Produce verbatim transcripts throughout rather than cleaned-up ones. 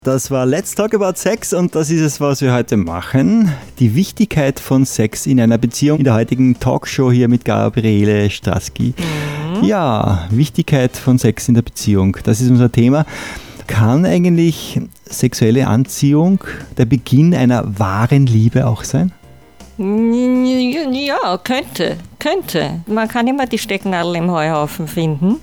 Das war Let's Talk About Sex und das ist es, was wir heute machen. Die Wichtigkeit von Sex in einer Beziehung in der heutigen Talkshow hier mit Gabriele Straski. Mhm. Ja, Wichtigkeit von Sex in der Beziehung, das ist unser Thema. Kann eigentlich sexuelle Anziehung der Beginn einer wahren Liebe auch sein? Ja, könnte, könnte. Man kann immer die Stecknadel im Heuhaufen finden,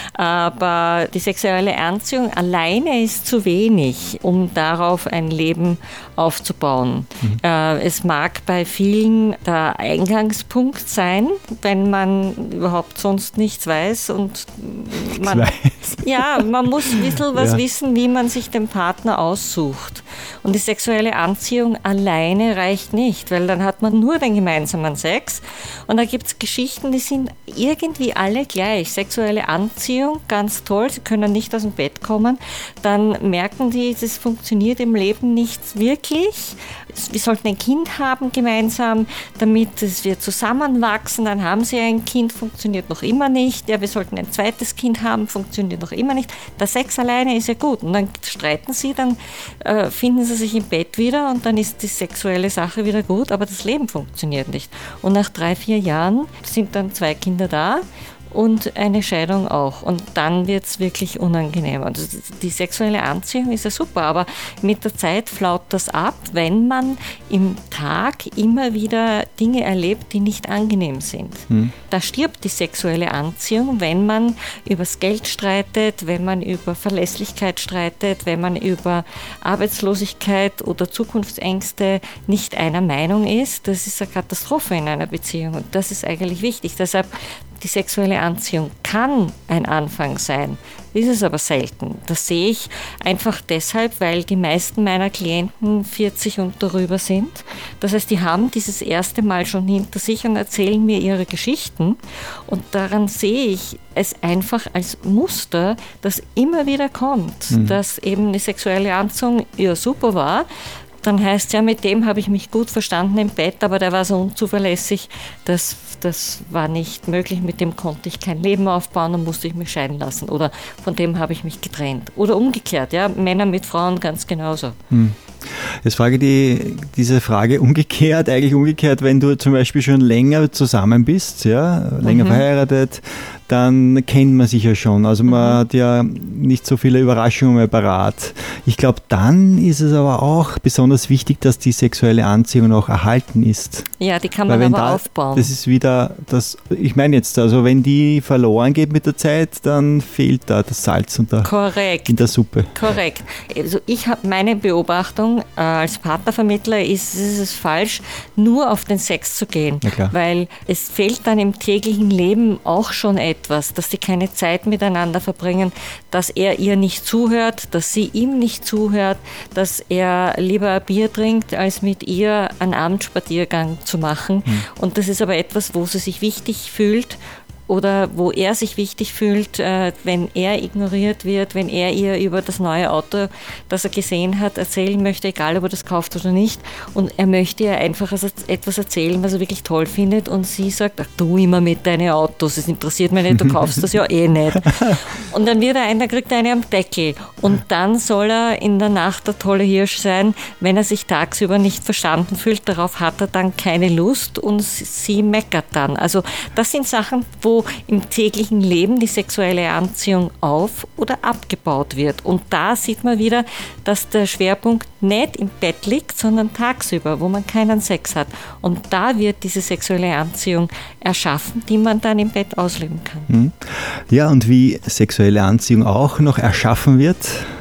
aber die sexuelle Anziehung alleine ist zu wenig, um darauf ein Leben aufzubauen. Mhm. Äh, es mag bei vielen der Eingangspunkt sein, wenn man überhaupt sonst nichts weiß und man, weiß. Ja, man muss ein bisschen was ja. wissen, wie man sich den Partner aussucht. Und die sexuelle Anziehung alleine reicht nicht, weil dann hat man nur den gemeinsamen Sex und da gibt es Geschichten, die sind irgendwie alle gleich. Sexuelle Anziehung, ganz toll, sie können nicht aus dem Bett kommen, dann merken die, das funktioniert im Leben nicht wirklich. Wir sollten ein Kind haben gemeinsam, damit wir zusammenwachsen, dann haben sie ein Kind, funktioniert noch immer nicht. Ja, wir sollten ein zweites Kind haben, funktioniert noch immer nicht. Der Sex alleine ist ja gut und dann streiten sie, dann äh, finden sie sich im Bett wieder und dann ist die sexuelle Sache wieder gut, aber das Leben funktioniert nicht. Und nach drei, vier Jahren sind dann zwei Kinder da und eine Scheidung auch. Und dann wird es wirklich unangenehm. Also die sexuelle Anziehung ist ja super, aber mit der Zeit flaut das ab, wenn man im Tag immer wieder Dinge erlebt, die nicht angenehm sind. Hm. Da stirbt die sexuelle Anziehung, wenn man über das Geld streitet, wenn man über Verlässlichkeit streitet, wenn man über Arbeitslosigkeit oder Zukunftsängste nicht einer Meinung ist. Das ist eine Katastrophe in einer Beziehung und das ist eigentlich wichtig. Deshalb die sexuelle Anziehung kann ein Anfang sein, ist es aber selten. Das sehe ich einfach deshalb, weil die meisten meiner Klienten vierzig und darüber sind. Das heißt, die haben dieses erste Mal schon hinter sich und erzählen mir ihre Geschichten. Und daran sehe ich es einfach als Muster, das immer wieder kommt, mhm. dass eben die sexuelle Anziehung ja super war. Dann heißt es ja, mit dem habe ich mich gut verstanden im Bett, aber der war so unzuverlässig, das, das war nicht möglich, mit dem konnte ich kein Leben aufbauen und musste ich mich scheiden lassen. Oder von dem habe ich mich getrennt. Oder umgekehrt, ja, Männer mit Frauen ganz genauso. Hm. Jetzt frage die, diese Frage umgekehrt, eigentlich umgekehrt, wenn du zum Beispiel schon länger zusammen bist, ja, länger mhm. verheiratet, dann kennt man sich ja schon. Also man mhm. hat ja nicht so viele Überraschungen mehr parat. Ich glaube, dann ist es aber auch besonders wichtig, dass die sexuelle Anziehung auch erhalten ist. Ja, die kann man aber da, aufbauen. Das ist wieder, das, ich meine jetzt, also wenn die verloren geht mit der Zeit, dann fehlt da das Salz und der, Korrekt. in der Suppe. Korrekt. Also ich habe meine Beobachtung, äh, als Partnervermittler ist es falsch, nur auf den Sex zu gehen, weil es fehlt dann im täglichen Leben auch schon etwas, dass sie keine Zeit miteinander verbringen, dass er ihr nicht zuhört, dass sie ihm nicht zuhört, dass er lieber ein Bier trinkt, als mit ihr einen Abendspaziergang zu machen. Mhm. Und das ist aber etwas, wo sie sich wichtig fühlt oder wo er sich wichtig fühlt, äh, wenn er ignoriert wird, wenn er ihr über das neue Auto, das er gesehen hat, erzählen möchte, egal ob er das kauft oder nicht. Und er möchte ihr einfach etwas erzählen, was er wirklich toll findet. Und sie sagt, ach, du immer mit deinen Autos, das interessiert mich nicht, du kaufst das ja eh nicht. Und dann wird er ein, dann kriegt er eine am Deckel. Und dann soll er in der Nacht der tolle Hirsch sein, wenn er sich tagsüber nicht verstanden fühlt. Darauf hat er dann keine Lust und sie meckert dann. Also das sind Sachen, wo im täglichen Leben die sexuelle Anziehung auf- oder abgebaut wird. Und da sieht man wieder, dass der Schwerpunkt nicht im Bett liegt, sondern tagsüber, wo man keinen Sex hat. Und da wird diese sexuelle Anziehung erschaffen, die man dann im Bett ausleben kann. Ja, und wie sexuelle Anziehung auch noch erschaffen wird,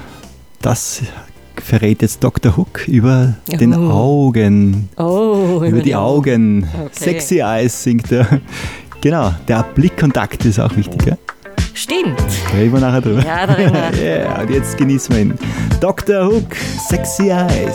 das verrät jetzt Doktor Hook über oh. den Augen. Oh, über die Augen. Okay. Sexy Eyes singt er. Genau, der Blickkontakt ist auch wichtig, ja? Stimmt. Reden wir nachher drüber. Ja, da reden wir nachher. Ja, yeah, und jetzt genießen wir ihn. Doktor Hook, Sexy Eyes.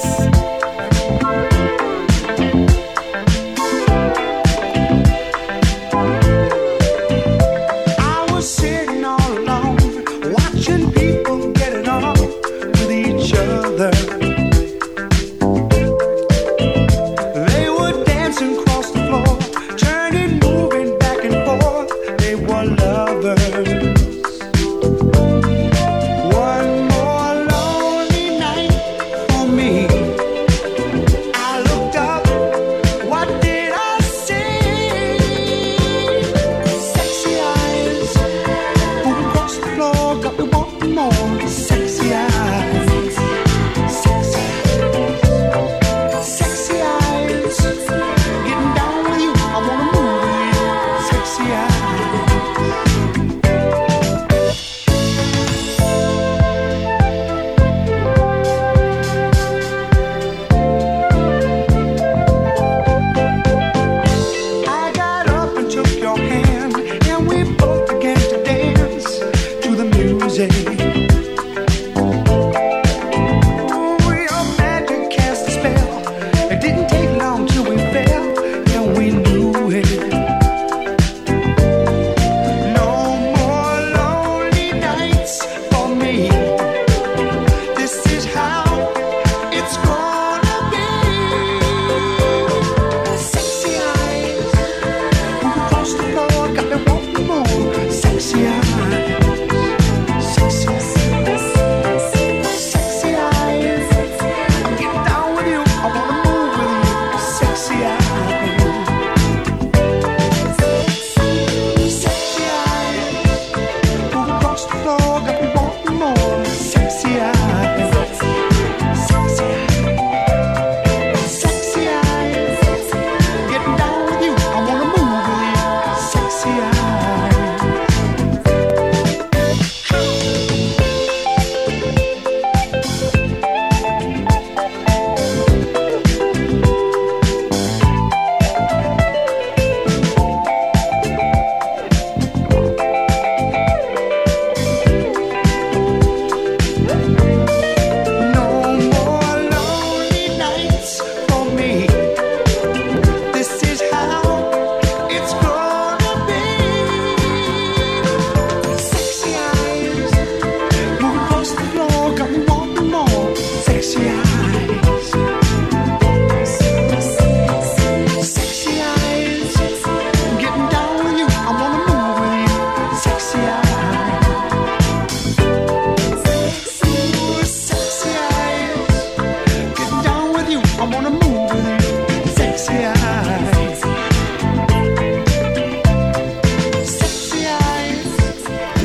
One more lonely night.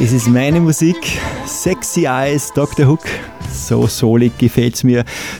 Das ist meine Musik. Sexy Eyes, Doktor Hook. So solig gefällt's mir.